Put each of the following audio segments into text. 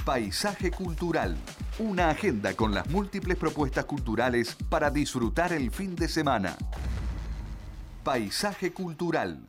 Paisaje cultural, una agenda con las múltiples propuestas culturales para disfrutar el fin de semana. Paisaje cultural.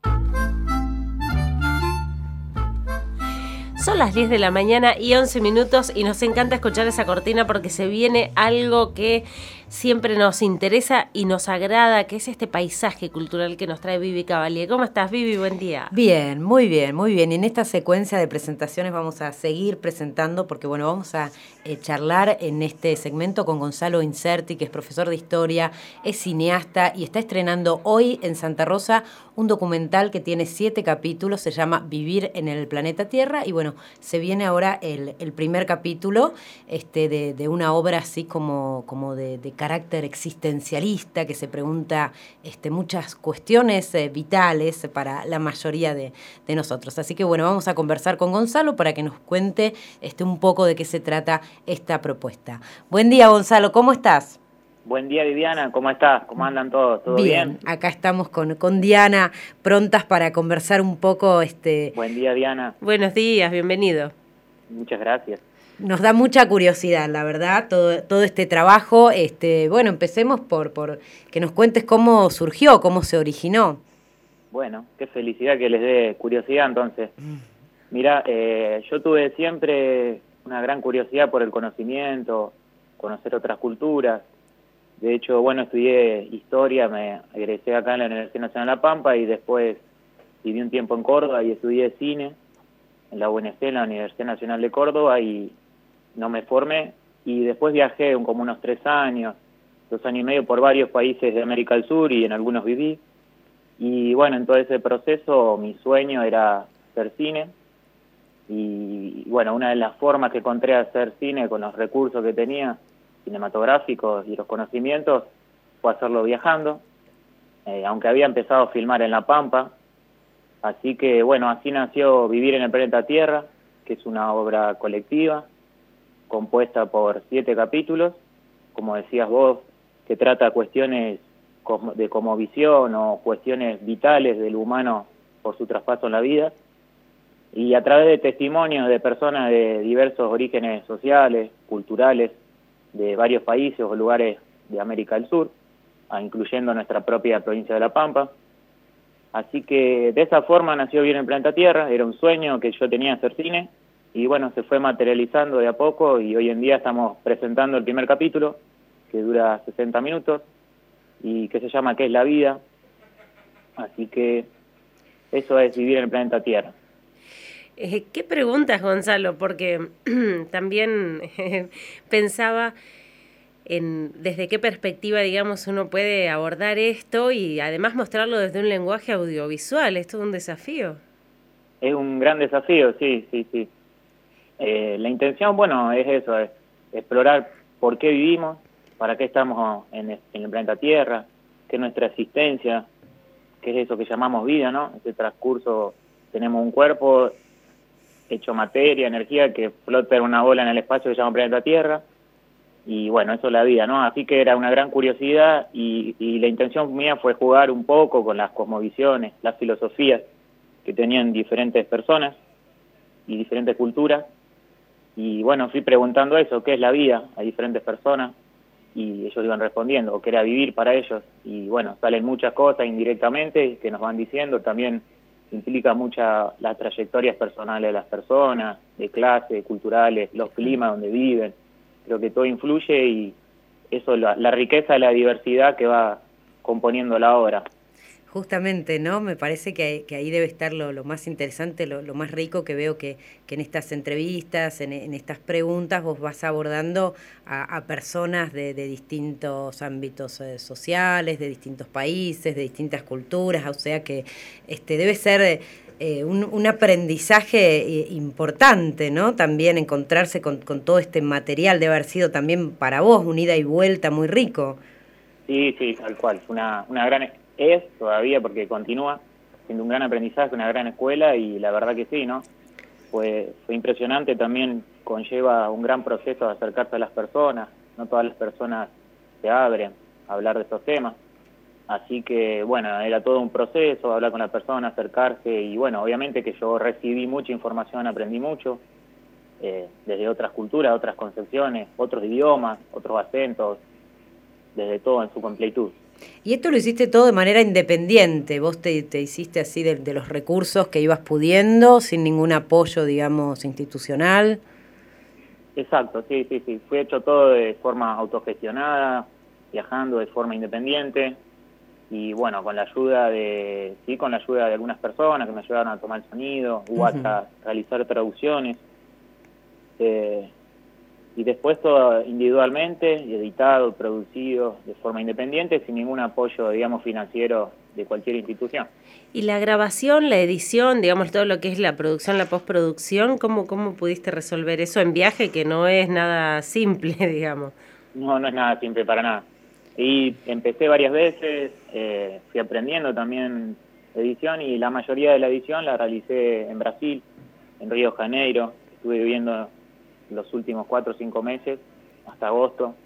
Son las 10 de la mañana y 11 minutos y nos encanta escuchar esa cortina porque se viene algo que siempre nos interesa y nos agrada, que es este paisaje cultural que nos trae Vivi Cavalier. ¿Cómo estás, Vivi? Buen día. Bien, muy bien, muy bien. Y en esta secuencia de presentaciones vamos a seguir presentando porque, bueno, vamos a charlar en este segmento con Gonzalo Incerti, que es profesor de historia, es cineasta y está estrenando hoy en Santa Rosa un documental que tiene 7 capítulos, se llama Vivir en el planeta Tierra y, bueno, se viene ahora el primer capítulo de una obra así como de carácter existencialista que se pregunta muchas cuestiones vitales para la mayoría de nosotros. Así que bueno, vamos a conversar con Gonzalo para que nos cuente un poco de qué se trata esta propuesta. Buen día, Gonzalo, ¿cómo estás? Buen día, Viviana, ¿cómo estás? ¿Cómo andan todos? ¿Todo bien? Acá estamos con Diana, prontas para conversar un poco. Buen día, Diana. Buenos días, bienvenido. Muchas gracias. Nos da mucha curiosidad, la verdad, todo este trabajo. Bueno, empecemos por que nos cuentes cómo surgió, cómo se originó. Bueno, qué felicidad que les dé curiosidad, entonces. Mirá, yo tuve siempre una gran curiosidad por el conocimiento, conocer otras culturas. De hecho, bueno, estudié historia, me egresé acá en la Universidad Nacional de La Pampa y después viví un tiempo en Córdoba y estudié cine en la UNC, en la Universidad Nacional de Córdoba, y no me formé. Y después viajé como unos 3 años, 2 años y medio por varios países de América del Sur y en algunos viví. Y bueno, en todo ese proceso mi sueño era hacer cine. Y bueno, una de las formas que encontré de hacer cine con los recursos que tenía, cinematográficos y los conocimientos, fue hacerlo viajando, aunque había empezado a filmar en La Pampa. Así que bueno, así nació Vivir en el planeta Tierra, que es una obra colectiva compuesta por 7 capítulos, como decías vos, que trata cuestiones de cosmovisión o cuestiones vitales del humano por su traspaso en la vida, y a través de testimonios de personas de diversos orígenes sociales, culturales, de varios países o lugares de América del Sur, incluyendo nuestra propia provincia de La Pampa. Así que de esa forma nació Vivir en el planeta Tierra. Era un sueño que yo tenía, hacer cine, y bueno, se fue materializando de a poco y hoy en día estamos presentando el primer capítulo, que dura 60 minutos y que se llama ¿Qué es la vida? Así que eso es Vivir en el planeta Tierra. ¿Qué preguntas, Gonzalo? Porque también pensaba en desde qué perspectiva, digamos, uno puede abordar esto y además mostrarlo desde un lenguaje audiovisual. ¿Esto es un desafío? Es un gran desafío, sí. La intención, bueno, es eso, es explorar por qué vivimos, para qué estamos en el planeta Tierra, qué es nuestra existencia, qué es eso que llamamos vida, ¿no? Ese transcurso, tenemos un cuerpo hecho materia, energía, que flota en una bola en el espacio que se llama planeta Tierra, y bueno, eso es la vida, ¿no? Así que era una gran curiosidad y la intención mía fue jugar un poco con las cosmovisiones, las filosofías que tenían diferentes personas y diferentes culturas, y bueno, fui preguntando eso, ¿qué es la vida? A diferentes personas, y ellos iban respondiendo, o qué era vivir para ellos, y bueno, salen muchas cosas indirectamente que nos van diciendo, también implica muchas las trayectorias personales de las personas, de clases, culturales, los climas donde viven. Creo que todo influye y eso, la riqueza de la diversidad que va componiendo la obra. Justamente, ¿no? Me parece que ahí debe estar lo más interesante, lo más rico que veo que en estas entrevistas, en estas preguntas, vos vas abordando a personas de distintos ámbitos sociales, de distintos países, de distintas culturas, o sea que debe ser un aprendizaje importante, ¿no? También encontrarse con todo este material debe haber sido también para vos un ida y vuelta muy rico. Sí, tal cual, una gran... Es todavía, porque continúa siendo un gran aprendizaje, una gran escuela, y la verdad que sí, ¿no? Fue impresionante, también conlleva un gran proceso de acercarse a las personas, no todas las personas se abren a hablar de estos temas, así que bueno, era todo un proceso, hablar con la persona, acercarse, y bueno, obviamente que yo recibí mucha información, aprendí mucho, desde otras culturas, otras concepciones, otros idiomas, otros acentos, desde todo en su completud. Y esto lo hiciste todo de manera independiente, vos te hiciste así de los recursos que ibas pudiendo, sin ningún apoyo, digamos, institucional. Exacto, sí. Fue hecho todo de forma autogestionada, viajando de forma independiente y bueno, con la ayuda de algunas personas que me ayudaron a tomar el sonido, o hasta realizar traducciones. Y después todo individualmente, editado, producido de forma independiente, sin ningún apoyo, digamos, financiero de cualquier institución. Y la grabación, la edición, digamos, todo lo que es la producción, la postproducción, ¿cómo pudiste resolver eso en viaje, que no es nada simple, digamos? No es nada simple para nada. Y empecé varias veces, fui aprendiendo también edición, y la mayoría de la edición la realicé en Brasil, en Río de Janeiro. Estuve viviendo los últimos 4 o 5 meses, hasta agosto.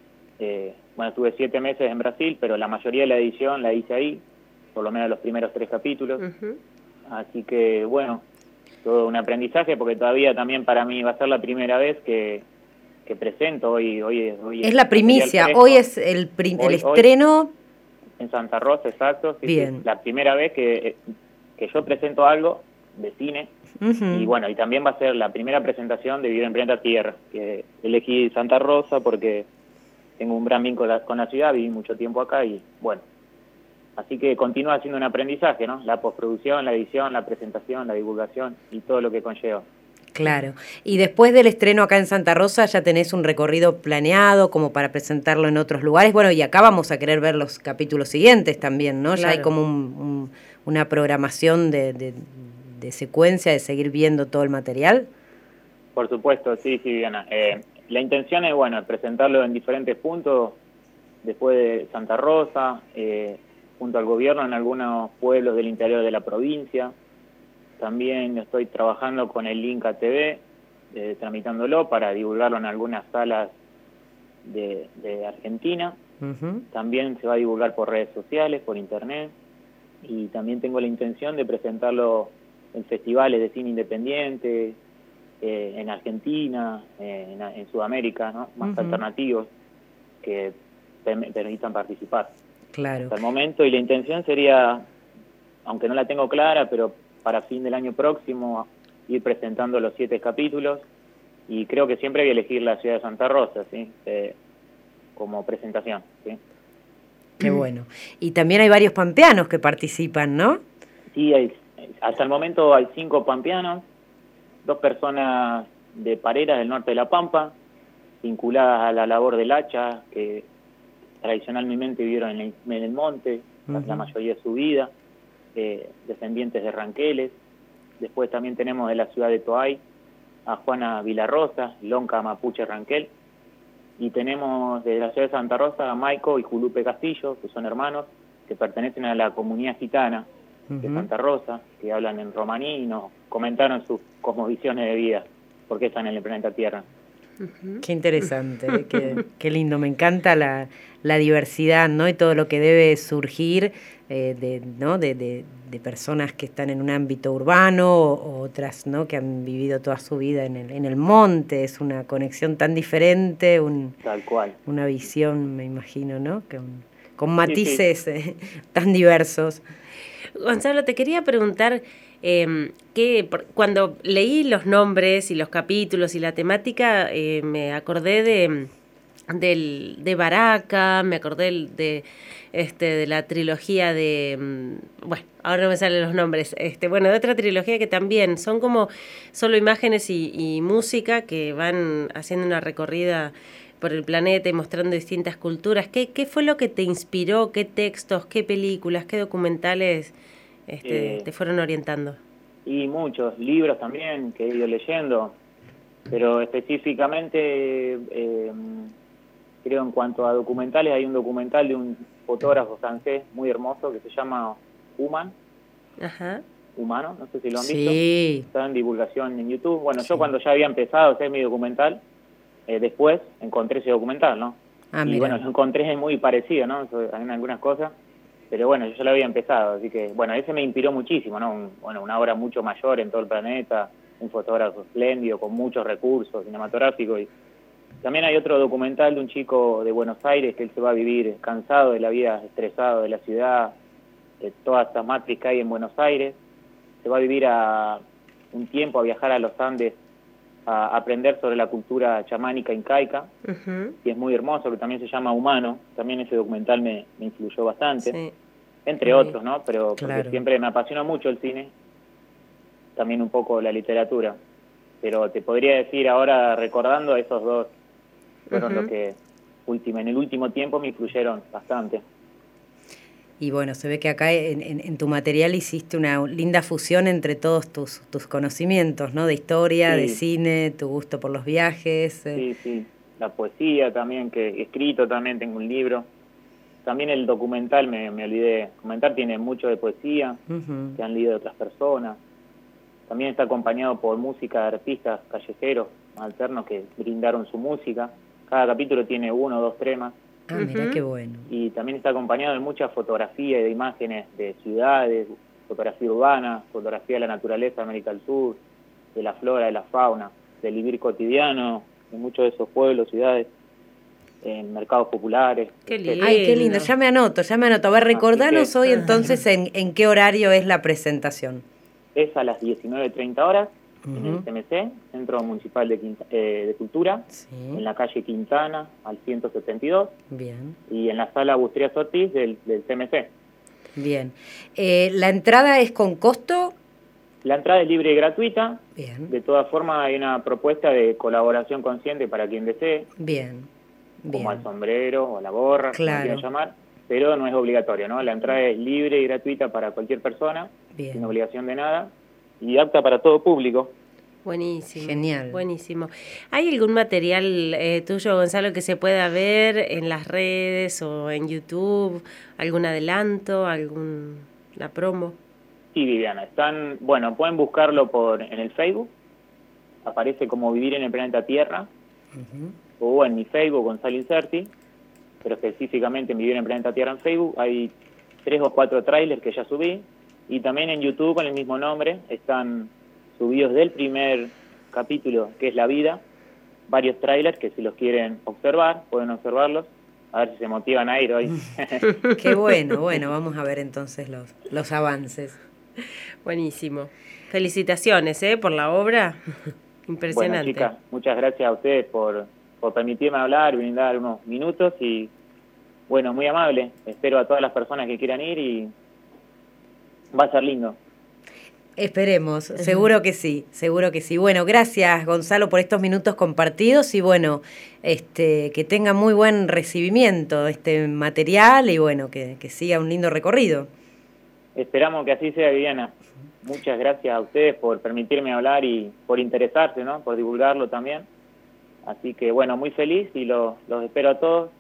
Estuve 7 meses en Brasil, pero la mayoría de la edición la hice ahí, por lo menos los primeros 3 capítulos. Así que, bueno, todo un aprendizaje, porque todavía también para mí va a ser la primera vez que presento. Hoy es la primicia, hoy es el estreno. En Santa Rosa, exacto. Bien. Sí, la primera vez que yo presento algo de cine. Y bueno, y también va a ser la primera presentación de Vivir en Planeta Tierra, que elegí Santa Rosa porque tengo un gran vínculo con la ciudad, viví mucho tiempo acá y bueno, así que continúa siendo un aprendizaje, ¿no? La postproducción, la edición, la presentación, la divulgación y todo lo que conlleva. Claro. Y después del estreno acá en Santa Rosa, ¿ya tenés un recorrido planeado como para presentarlo en otros lugares? Bueno, y acá vamos a querer ver los capítulos siguientes también, ¿no? Claro. Ya hay como una programación de secuencia, de seguir viendo todo el material. Por supuesto, sí, Diana. La intención es, presentarlo en diferentes puntos, después de Santa Rosa, junto al gobierno en algunos pueblos del interior de la provincia. También estoy trabajando con el Inca TV, tramitándolo para divulgarlo en algunas salas de Argentina. También se va a divulgar por redes sociales, por internet, y también tengo la intención de presentarlo en festivales de cine independiente, en Argentina, en Sudamérica, ¿no? Más alternativos que permitan participar. Claro. Hasta el momento, y la intención sería, aunque no la tengo clara, pero para fin del año próximo ir presentando los 7 capítulos, y creo que siempre voy a elegir la ciudad de Santa Rosa, ¿sí? Como presentación, ¿sí? Qué bueno. Y también hay varios pampeanos que participan, ¿no? Sí, hasta el momento hay 5 pampeanos, 2 personas de Parera, del norte de La Pampa, vinculadas a la labor del hacha, que tradicionalmente vivieron en el monte, la mayoría de su vida, descendientes de ranqueles. Después también tenemos de la ciudad de Toay a Juana Vilarrosa, lonca mapuche ranquel, y tenemos de la ciudad de Santa Rosa a Maico y Julupe Castillo, que son hermanos, que pertenecen a la comunidad gitana de Santa Rosa, que hablan en romaní y nos comentaron sus cosmovisiones de vida, porque están en el planeta Tierra. Qué interesante, qué lindo, me encanta la diversidad, ¿no? Y todo lo que debe surgir de personas que están en un ámbito urbano o otras, ¿no? Que han vivido toda su vida en el monte. Es una conexión tan diferente, tal cual, una visión, me imagino, ¿no? Con matices tan diversos. Gonzalo, te quería preguntar cuando leí los nombres y los capítulos y la temática, me acordé de Baraka, me acordé de la trilogía ahora no me salen los nombres, de otra trilogía que también son como solo imágenes y música que van haciendo una recorrida por el planeta y mostrando distintas culturas. ¿Qué fue lo que te inspiró? ¿Qué textos, qué películas, qué documentales te fueron orientando? Y muchos libros también que he ido leyendo, pero específicamente creo en cuanto a documentales, hay un documental de un fotógrafo francés muy hermoso que se llama Human. Humano, no sé si lo han visto. Está en divulgación en YouTube. Bueno, yo cuando ya había empezado a hacer mi documental, después encontré ese documental, ¿no? Y bueno, lo encontré muy parecido, ¿no? En algunas cosas, pero bueno, yo ya lo había empezado, así que, bueno, ese me inspiró muchísimo, ¿no? Una obra mucho mayor en todo el planeta, un fotógrafo espléndido, con muchos recursos cinematográficos. Y también hay otro documental de un chico de Buenos Aires que él se va a vivir cansado de la vida, estresado de la ciudad, de todas estas matriz que hay en Buenos Aires. Se va a vivir un tiempo a viajar a los Andes a aprender sobre la cultura chamánica incaica, y es muy hermoso, que también se llama Humano. También ese documental me influyó bastante, sí, entre otros, ¿no? Pero claro, porque siempre me apasionó mucho el cine, también un poco la literatura. Pero te podría decir ahora, recordando, esos dos fueron los que en el último tiempo me influyeron bastante. Y bueno, se ve que acá en tu material hiciste una linda fusión entre todos tus conocimientos, ¿no? De historia, sí, de cine, tu gusto por los viajes. Sí. La poesía también, que he escrito también, tengo un libro. También el documental, me olvidé comentar, tiene mucho de poesía, que han leído otras personas. También está acompañado por música de artistas callejeros, alternos, que brindaron su música. Cada capítulo tiene 1 o 2 temas. Ah, mirá qué bueno. Y también está acompañado de mucha fotografía y de imágenes de ciudades, fotografía urbana, fotografía de la naturaleza de América del Sur, de la flora, de la fauna, del vivir cotidiano, de muchos de esos pueblos, ciudades, en mercados populares. Qué lindo. Ay, qué lindo, ya me anoto. A ver, recordanos hoy entonces en qué horario es la presentación. Es a las 19:30 horas. En el CMC, Centro Municipal de Cultura, sí, en la calle Quintana, al 172. Bien. Y en la sala Bustrias Ortiz del CMC. Bien. ¿La entrada es con costo? La entrada es libre y gratuita. Bien. De todas formas, hay una propuesta de colaboración consciente para quien desee. Bien. Como el sombrero o la gorra, claro, como quieran llamar. Pero no es obligatorio, ¿no? La entrada es libre y gratuita para cualquier persona, bien, sin obligación de nada, y apta para todo público. Buenísimo. Genial. Buenísimo. ¿Hay algún material tuyo, Gonzalo, que se pueda ver en las redes o en YouTube? ¿Algún adelanto? ¿La promo? Sí, Viviana. Pueden buscarlo en el Facebook. Aparece como Vivir en el Planeta Tierra. O en mi Facebook, Gonzalo Inserti. Pero específicamente en Vivir en el Planeta Tierra en Facebook hay 3 o 4 trailers que ya subí. Y también en YouTube con el mismo nombre están subidos del primer capítulo, que es La Vida, varios trailers que si los quieren observar, pueden observarlos, a ver si se motivan a ir hoy. Qué bueno, vamos a ver entonces los avances. Buenísimo. Felicitaciones por la obra, impresionante. Bueno, chicas, muchas gracias a ustedes por permitirme hablar y brindar unos minutos y, bueno, muy amable. Espero a todas las personas que quieran ir y va a ser lindo. Esperemos, seguro que sí. Bueno, gracias Gonzalo por estos minutos compartidos y bueno, que tenga muy buen recibimiento este material y bueno, que siga un lindo recorrido. Esperamos que así sea, Viviana. Muchas gracias a ustedes por permitirme hablar y por interesarse, ¿no? Por divulgarlo también. Así que bueno, muy feliz y los espero a todos.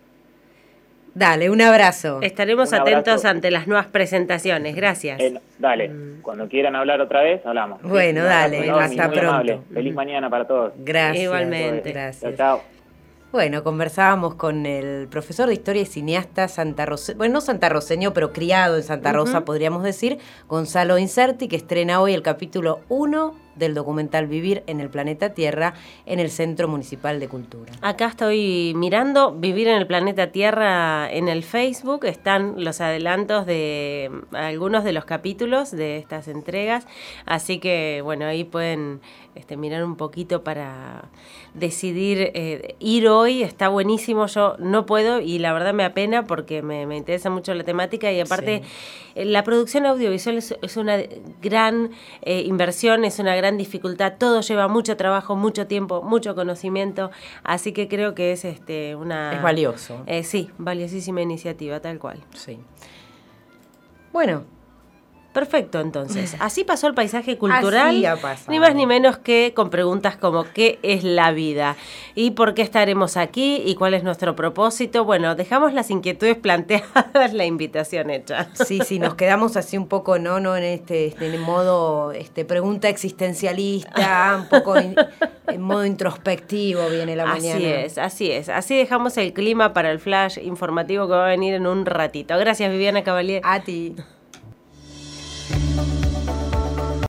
Dale, un abrazo. Estaremos atentos ante las nuevas presentaciones. Gracias. Dale, cuando quieran hablar otra vez, hablamos. Bueno, sí, dale, hasta pronto. Amable. Feliz mañana para todos. Gracias. Igualmente. Gracias. Chao. Bueno, conversábamos con el profesor de Historia y cineasta no santarroceño, pero criado en Santa Rosa, podríamos decir, Gonzalo Inserti, que estrena hoy el capítulo 1 del documental Vivir en el Planeta Tierra en el Centro Municipal de Cultura. Acá estoy mirando Vivir en el Planeta Tierra en el Facebook. Están los adelantos de algunos de los capítulos de estas entregas. Así que, bueno, ahí pueden mirar un poquito para decidir ir hoy. Está buenísimo. Yo no puedo y la verdad me apena porque me interesa mucho la temática y aparte la producción audiovisual es una gran inversión, es una gran dificultad, todo lleva mucho trabajo, mucho tiempo, mucho conocimiento, así que creo que es es valioso. Sí, valiosísima iniciativa, tal cual. Sí. Bueno. Perfecto, entonces. Así pasó el paisaje cultural, así ha pasado. Ni más ni menos que con preguntas como ¿qué es la vida? ¿Y por qué estaremos aquí? ¿Y cuál es nuestro propósito? Bueno, dejamos las inquietudes planteadas, la invitación hecha. Sí, nos quedamos así un poco, no en modo pregunta existencialista, un poco en modo introspectivo viene la mañana. Así es. Así dejamos el clima para el flash informativo que va a venir en un ratito. Gracias, Viviana Cavalier. A ti.